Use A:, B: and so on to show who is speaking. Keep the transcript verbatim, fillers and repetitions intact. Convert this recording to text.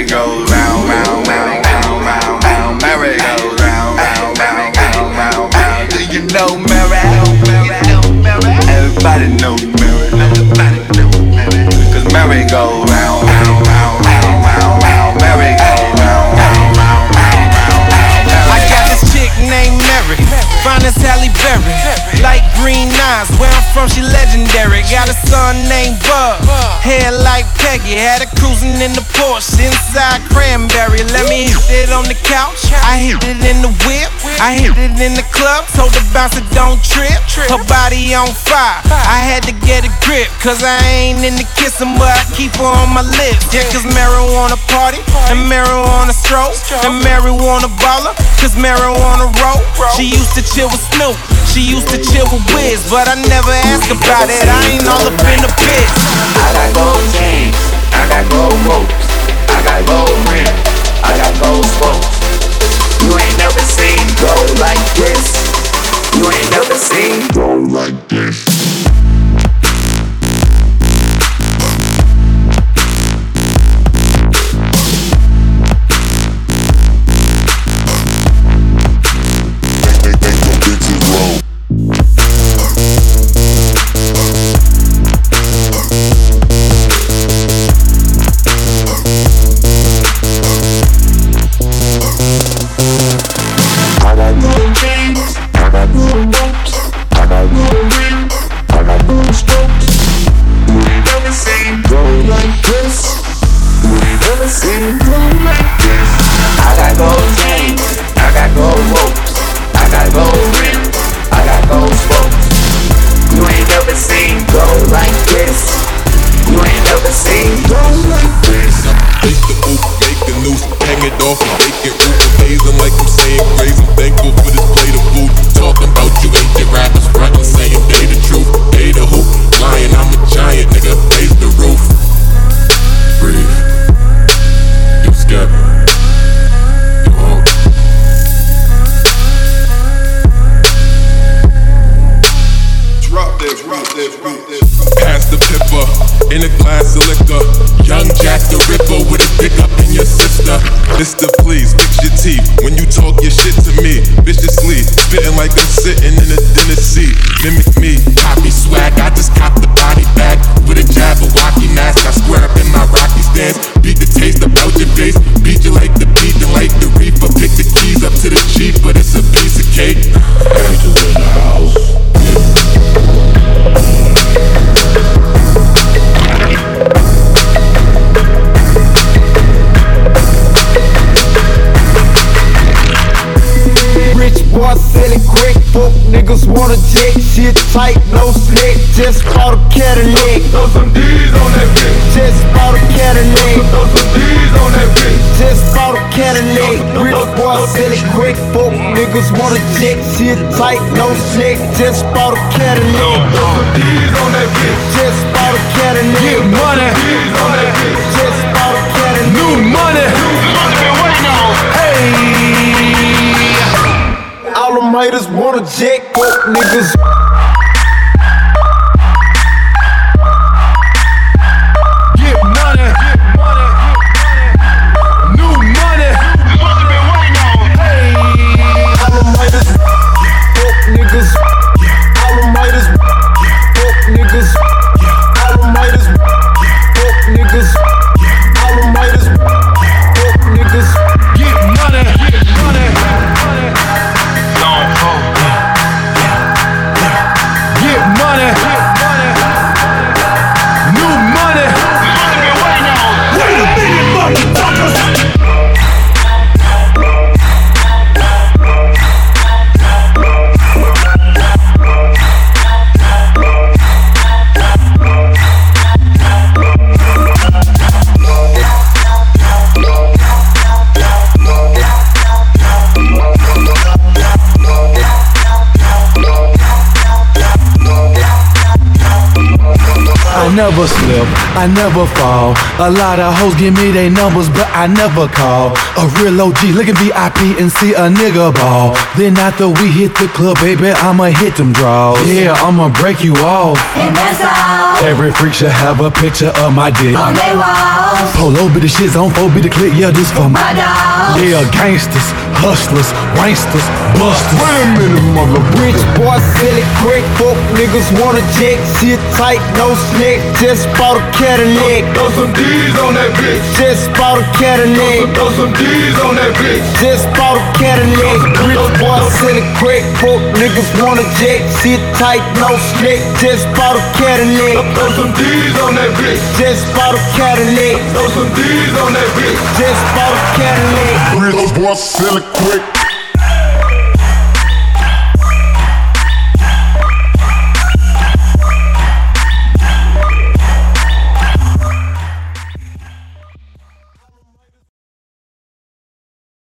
A: goes round, round, round, round, round, round. Merry goes round, round, round, round, round, round. Do you know Mary? Everybody know Mary. Everybody know Mary. Cause Mary goes round, round, round, round, round, round. Mary goes round, round, round, round, round, round.
B: I got this chick named Mary, fine as Halle Berry, light green eyes. Where I'm from, she legendary. Got a son named Bub, hair like Peggy. Had her cruising in the Porsche inside Cranberry. Let me hit it on the couch, I hit it in the whip, I hit it in the club. Told the bouncer don't trip, her body on fire. I had to get a grip, cause I ain't into kissing, but I keep her on my lips. Yeah, cause Mary wanna party, and Mary wanna stroll, and Mary wanna baller, cause Mary wanna roll. She used to chill with Snoop, she used to chill with Wiz, but I never ask about it, I ain't all up in the biz.
C: I got gold chains, I got gold ropes, I got gold rims, I got gold spokes. You ain't never seen gold like this. You ain't never seen gold like this.
D: Mister Please, fix your teeth when you talk your shit to me. Viciously, spitting like I'm sitting in a dinner seat. Mimic me, copy swag, I just cop the body bag. With a Jabberwocky mask, I square up in my Rocky stance. Beat the taste of Belgian bass, beat you like the beat and like the reaper. Pick the keys up to the Jeep, but it's a piece of cake. Angels in the house.
E: Boy, selling quick, fuck niggas wanna jet. Shit tight, no slick. Just bought a Cadillac.
F: Throw some D's on that bitch.
E: Just bought a Cadillac.
F: Throw some D's on that bitch.
E: Just bought a Cadillac. Rich boy, selling quick, fuck niggas wanna jet. Shit tight, no slick. Just bought a Cadillac.
F: Throw some D's on that bitch.
E: Just bought a Cadillac.
B: Get money.
F: D's on that bitch.
E: Just bought a Cadillac.
B: New money. Hey.
E: All them haters wanna jet, fuck niggas.
B: Get money. New money. Hey.
E: All them haters, fuck niggas. All them haters, fuck niggas. All them haters, fuck niggas. All them haters, fuck niggas.
B: Get money. Get money. Get money. New money. Wait a minute, motherfuckers.
G: I never slip, I never fall. A lot of hoes give me they numbers, but I never call. A real O G, look at V I P and see a nigga ball. Then after we hit the club, baby, I'ma hit them draws. Yeah, I'ma break you off.
H: And that's all.
G: Every freak should have a picture of my dick
H: On they wall.
G: dogs. Polo be the shits on four be the click, yeah, this for my dogs. Yeah, gangsters, hustlers, wanksters, busters.
E: Wait a minute, mother. Rich boy, silly, quick, folk niggas wanna jet. Shit tight, no slick. Just bought a Cadillac.
F: Throw some D's on that bitch.
E: Just bought a Cadillac.
F: Throw some D's on that bitch.
E: Just bought a Cadillac. Rich boy, silly, quick, folk niggas wanna jet. Shit tight, no slick. Just bought a Cadillac.
F: Throw some D's on that bitch.
E: Just bought a Cadillac.
F: Throw some D's on that bitch.
E: Just bought a Cadillac.
D: Rich boy, sell it quick.